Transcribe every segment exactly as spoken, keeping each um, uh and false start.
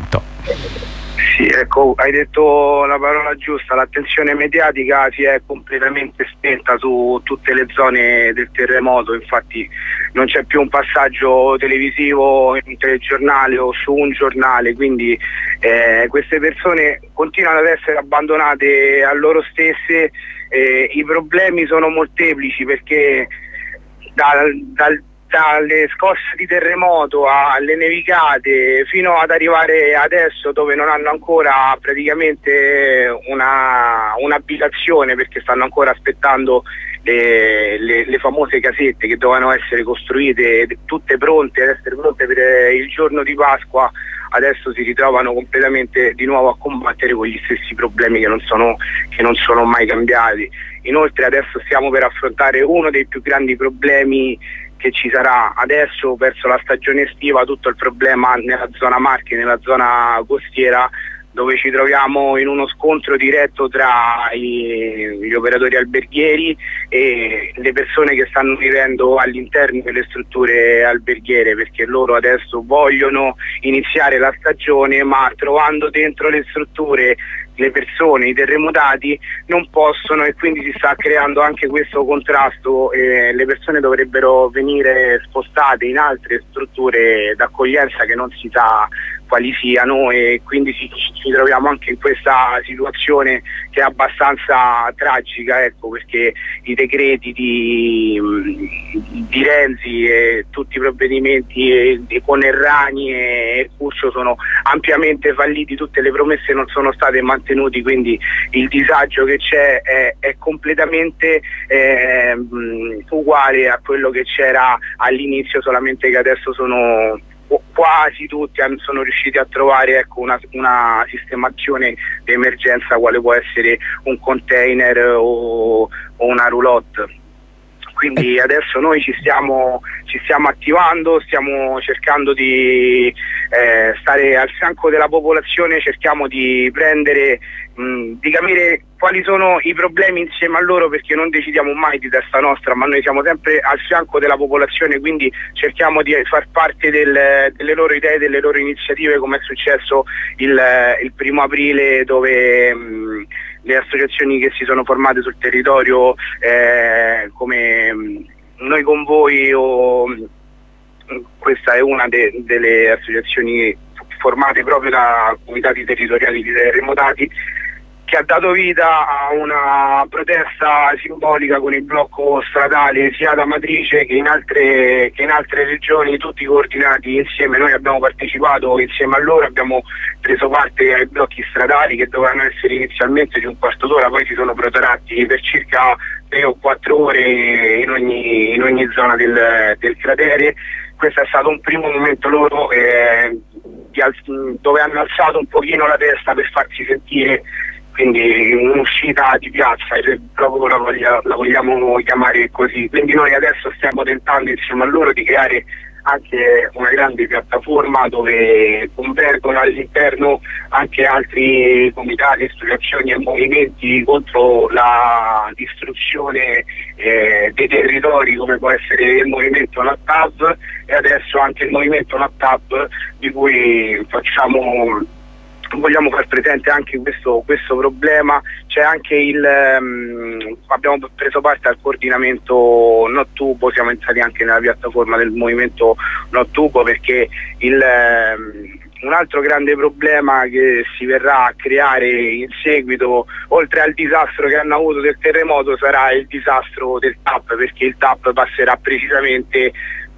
momento. Sì, ecco, hai detto la parola giusta, l'attenzione mediatica si è completamente spenta su tutte le zone del terremoto, infatti non c'è più un passaggio televisivo in un telegiornale o su un giornale, quindi eh, queste persone continuano ad essere abbandonate a loro stesse, eh, i problemi sono molteplici perché dal, dal dalle scosse di terremoto alle nevicate fino ad arrivare adesso dove non hanno ancora praticamente una, un'abitazione, perché stanno ancora aspettando le, le, le famose casette che dovevano essere costruite tutte pronte ad essere pronte per il giorno di Pasqua. Adesso si ritrovano completamente di nuovo a combattere con gli stessi problemi che non sono, che non sono mai cambiati. Inoltre adesso stiamo per affrontare uno dei più grandi problemi che ci sarà adesso verso la stagione estiva, tutto il problema nella zona Marche, nella zona costiera, dove ci troviamo in uno scontro diretto tra i, gli operatori alberghieri e le persone che stanno vivendo all'interno delle strutture alberghiere, perché loro adesso vogliono iniziare la stagione, ma trovando dentro le strutture le persone, i terremotati, non possono, e quindi si sta creando anche questo contrasto. Eh, le persone dovrebbero venire spostate in altre strutture d'accoglienza che non si sa quali siano, e quindi ci, ci troviamo anche in questa situazione che è abbastanza tragica, ecco, perché i decreti di, di Renzi e tutti i provvedimenti e, e con Errani e Curcio sono ampiamente falliti, tutte le promesse non sono state mantenute, quindi il disagio che c'è è, è completamente eh, uguale a quello che c'era all'inizio, solamente che adesso sono quasi tutti sono riusciti a trovare, ecco, una, una sistemazione di emergenza, quale può essere un container o, o una roulotte. Quindi adesso noi ci stiamo, ci stiamo attivando, stiamo cercando di eh, stare al fianco della popolazione, cerchiamo di prendere, mh, di capire quali sono i problemi insieme a loro, perché non decidiamo mai di testa nostra, ma noi siamo sempre al fianco della popolazione, quindi cerchiamo di far parte del, delle loro idee, delle loro iniziative, come è successo il, il primo aprile, dove mh, le associazioni che si sono formate sul territorio, eh, come Noi con Voi, o questa è una de, delle associazioni formate proprio da comitati territoriali di terremotati, che ha dato vita a una protesta simbolica con il blocco stradale sia da Matrice che in altre, che in altre regioni, tutti coordinati insieme. Noi abbiamo partecipato insieme a loro, abbiamo preso parte ai blocchi stradali che dovevano essere inizialmente di un quarto d'ora, poi si sono protratti per circa tre o quattro ore in ogni, in ogni zona del, del cratere. Questo è stato un primo momento loro eh, dove hanno alzato un pochino la testa per farsi sentire, quindi un'uscita di piazza, proprio la, voglia, la vogliamo chiamare così. Quindi noi adesso stiamo tentando insieme a loro di creare anche una grande piattaforma dove convergono all'interno anche altri comitati, associazioni e movimenti contro la distruzione eh, dei territori, come può essere il movimento NatTab e adesso anche il movimento NatTab, di cui facciamo vogliamo far presente anche questo, questo problema. C'è anche il um, abbiamo preso parte al coordinamento NoTubo, siamo entrati anche nella piattaforma del movimento NoTubo, perché il um, un altro grande problema che si verrà a creare in seguito, oltre al disastro che hanno avuto del terremoto, sarà il disastro del T A P, perché il T A P passerà precisamente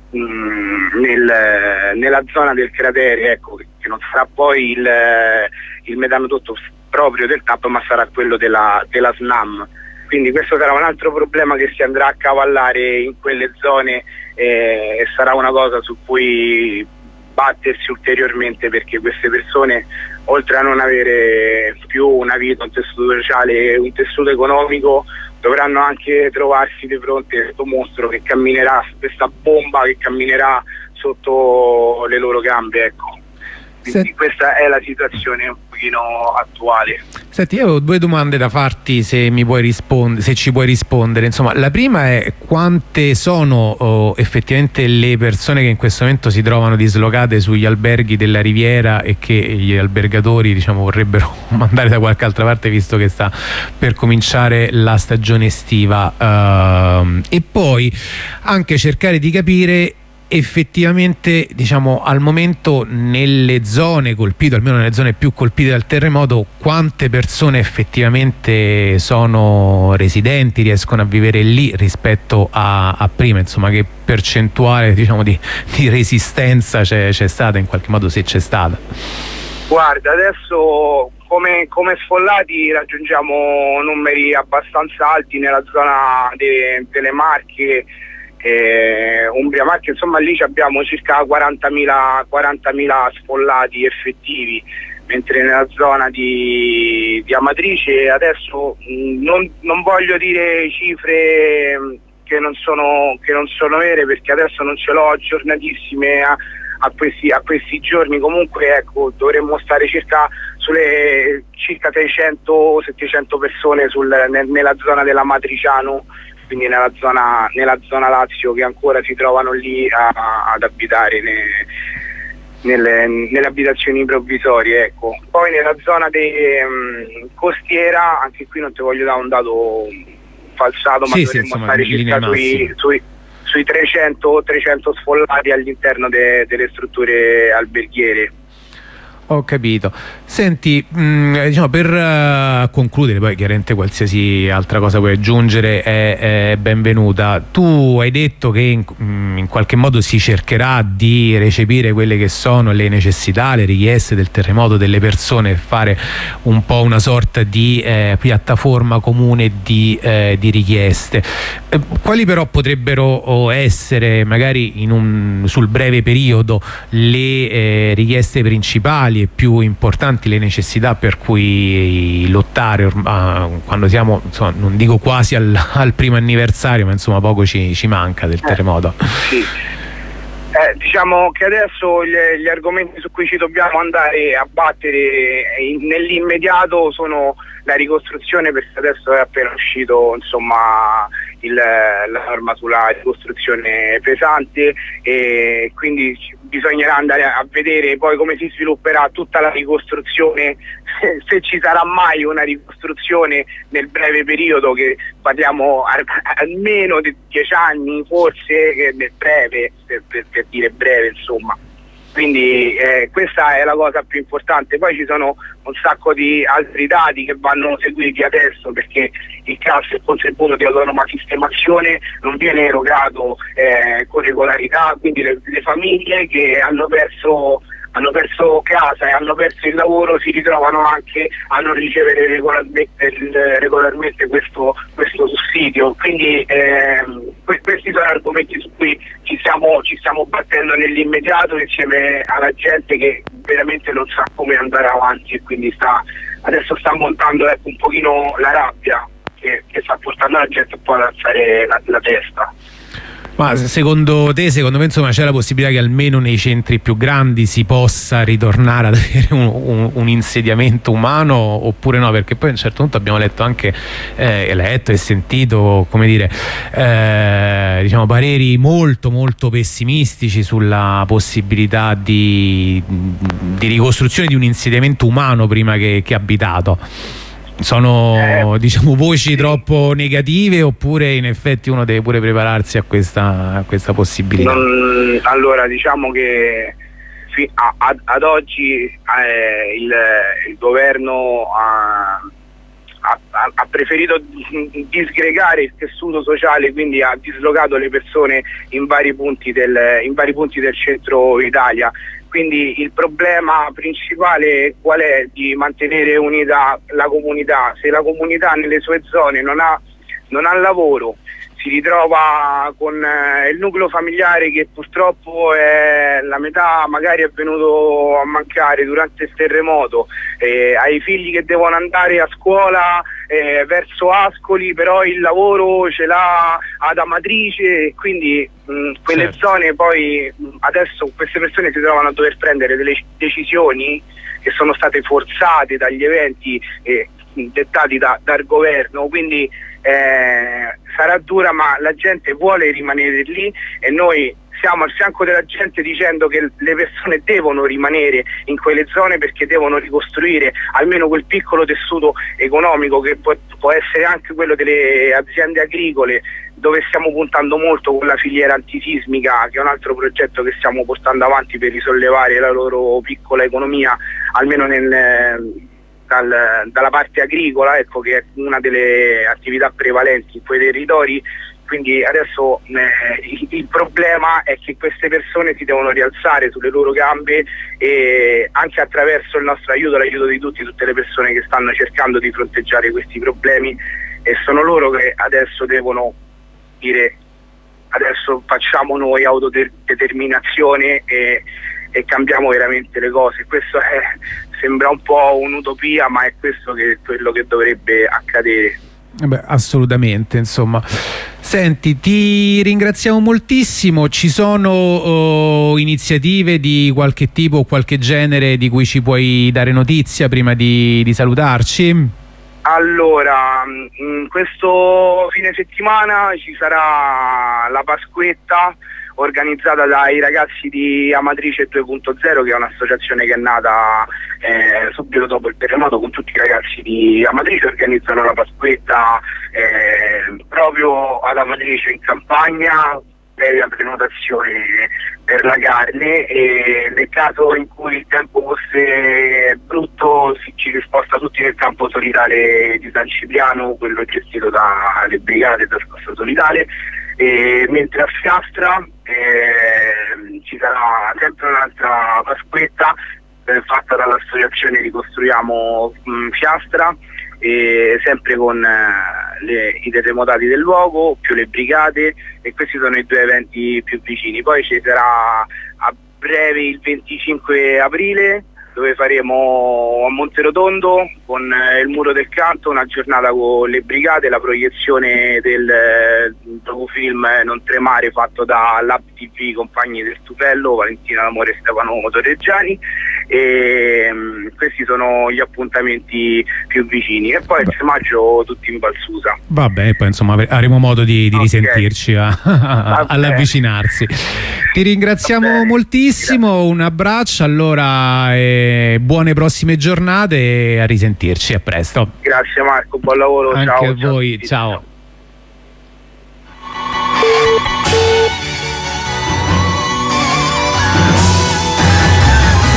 Nel, nella zona del cratere, ecco, che non sarà poi il, il metanodotto proprio del T A P, ma sarà quello della, della SNAM. Quindi questo sarà un altro problema che si andrà a cavallare in quelle zone eh, e sarà una cosa su cui battersi ulteriormente, perché queste persone, oltre a non avere più una vita, un tessuto sociale, un tessuto economico, dovranno anche trovarsi di fronte a questo mostro che camminerà, questa bomba che camminerà sotto le loro gambe, ecco. Quindi Se... questa è la situazione un pochino attuale. Senti, io ho due domande da farti, se mi puoi rispondere, se ci puoi rispondere. Insomma, la prima è: quante sono oh, effettivamente le persone che in questo momento si trovano dislocate sugli alberghi della Riviera e che gli albergatori, diciamo, vorrebbero mandare da qualche altra parte, visto che sta per cominciare la stagione estiva, uh, e poi anche cercare di capire effettivamente, diciamo, al momento nelle zone colpite, almeno nelle zone più colpite dal terremoto, quante persone effettivamente sono residenti, riescono a vivere lì rispetto a, a prima, insomma, che percentuale, diciamo, di, di resistenza c'è stata, in qualche modo, se c'è stata. Guarda, adesso come, come sfollati raggiungiamo numeri abbastanza alti nella zona de, delle Marche, Eh, Umbria, Marche, insomma lì abbiamo circa quarantamila sfollati effettivi, mentre nella zona di, di Amatrice adesso mh, non, non voglio dire cifre mh, che, non sono, che non sono vere, perché adesso non ce l'ho aggiornatissime a, a, questi, a questi giorni. Comunque, ecco, dovremmo stare circa sulle circa seicento settecento persone sul, nel, nella zona dell'Amatriciano, quindi nella zona, nella zona Lazio, che ancora si trovano lì a, a, ad abitare ne, nelle, nelle abitazioni provvisorie, ecco. Poi nella zona de, um, costiera, anche qui non ti voglio dare un dato falsato, ma sì, dovremmo sì, stare circa sui, sui, sui trecento sfollati all'interno de, delle strutture alberghiere. Ho capito. Senti, mh, diciamo, per uh, concludere, poi chiaramente qualsiasi altra cosa puoi aggiungere è, è benvenuta. Tu hai detto che in, mh, in qualche modo si cercherà di recepire quelle che sono le necessità, le richieste del terremoto delle persone, e fare un po' una sorta di eh, piattaforma comune di, eh, di richieste. Eh, quali però potrebbero essere, magari in un, sul breve periodo, le eh, richieste principali e più importanti, le necessità per cui lottare ormai, quando siamo, insomma, non dico quasi al, al primo anniversario, ma insomma poco ci, ci manca del terremoto? Eh, sì. Eh, diciamo che adesso gli, gli argomenti su cui ci dobbiamo andare a battere nell'immediato sono la ricostruzione, perché adesso è appena uscito, insomma, il, la norma sulla ricostruzione pesante, e quindi bisognerà andare a vedere poi come si svilupperà tutta la ricostruzione, se, se ci sarà mai una ricostruzione nel breve periodo, che parliamo al, almeno di dieci anni, forse, che nel breve, per, per, per dire breve, insomma. Quindi eh, questa è la cosa più importante. Poi ci sono un sacco di altri dati che vanno seguiti adesso, perché il C A S, il contributo di autonoma sistemazione, non viene erogato eh, con regolarità, quindi le, le famiglie che hanno perso hanno perso casa e hanno perso il lavoro si ritrovano anche a non ricevere regolarmente, regolarmente questo, questo sussidio. Quindi eh, questi sono argomenti su cui ci stiamo, ci stiamo battendo nell'immediato, insieme alla gente che veramente non sa come andare avanti, e quindi sta, adesso sta montando, ecco, un pochino la rabbia che, che sta portando la gente un po' ad alzare la, la testa. Ma secondo te, secondo me, insomma, c'è la possibilità che almeno nei centri più grandi si possa ritornare ad avere un, un, un insediamento umano, oppure no? Perché poi a un certo punto abbiamo letto anche, eh, letto e sentito, come dire, eh, diciamo, pareri molto molto pessimistici sulla possibilità di, di ricostruzione di un insediamento umano prima che, che abitato. Sono, eh, diciamo, voci troppo negative, oppure in effetti uno deve pure prepararsi a questa, a questa possibilità? Non, allora, diciamo che a, ad, ad oggi eh, il, il governo ha, ha, ha preferito disgregare il tessuto sociale, quindi ha dislocato le persone in vari punti del, in vari punti del centro Italia. Quindi il problema principale qual è? Di mantenere unita la comunità. Se la comunità nelle sue zone non ha, non ha lavoro, si ritrova con eh, il nucleo familiare che purtroppo è, la metà magari è venuto a mancare durante il terremoto, eh, hai figli che devono andare a scuola eh, verso Ascoli, però il lavoro ce l'ha ad Amatrice, quindi mh, quelle certo. zone poi mh, adesso queste persone si trovano a dover prendere delle decisioni che sono state forzate dagli eventi, eh, dettati da, dal governo, quindi eh, sarà dura, ma la gente vuole rimanere lì e noi siamo al fianco della gente dicendo che le persone devono rimanere in quelle zone perché devono ricostruire almeno quel piccolo tessuto economico che può, può essere anche quello delle aziende agricole, dove stiamo puntando molto con la filiera antisismica, che è un altro progetto che stiamo portando avanti per risollevare la loro piccola economia, almeno nel, dal, dalla parte agricola, ecco, che è una delle attività prevalenti in quei territori. Quindi adesso eh, il, il problema è che queste persone si devono rialzare sulle loro gambe, e anche attraverso il nostro aiuto, l'aiuto di tutti, tutte le persone che stanno cercando di fronteggiare questi problemi, e sono loro che adesso devono dire: adesso facciamo noi autodeterminazione e, e cambiamo veramente le cose. Questo è, sembra un po' un'utopia, ma è questo che quello che dovrebbe accadere. Beh, assolutamente, insomma. Senti, ti ringraziamo moltissimo. Ci sono oh, iniziative di qualche tipo o qualche genere di cui ci puoi dare notizia prima di, di salutarci? Allora, in questo fine settimana ci sarà la Pasquetta organizzata dai ragazzi di Amatrice due punto zero, che è un'associazione che è nata eh, subito dopo il terremoto. Con tutti i ragazzi di Amatrice organizzano la Pasquetta eh, proprio ad Amatrice in campagna, previa prenotazione per la carne, e nel caso in cui il tempo fosse brutto ci risposta tutti nel campo solidale di San Cipriano, quello gestito dalle brigate da scossa solidale. E mentre a Fiastra eh, ci sarà sempre un'altra Pasquetta eh, fatta dall'associazione Ricostruiamo mh, Fiastra, e sempre con eh, le, i terremotati del luogo più le brigate, e questi sono i due eventi più vicini. Poi ci sarà a breve il venticinque aprile, dove faremo a Monterotondo con eh, il Muro del Canto una giornata con le brigate, la proiezione del eh, docufilm Non tremare fatto da Lab T V Compagni del Tupello, Valentina D'Amore e Stefano Torreggiani, e mh, questi sono gli appuntamenti più vicini. E poi il sei maggio tutti in Valsusa. Vabbè, poi insomma avremo modo di, di okay. risentirci a, a, all'avvicinarsi. Ti ringraziamo moltissimo, grazie. Un abbraccio allora, e buone prossime giornate e a risentirci, a presto. Grazie Marco, buon lavoro. Anche ciao, a voi, ciao. ciao.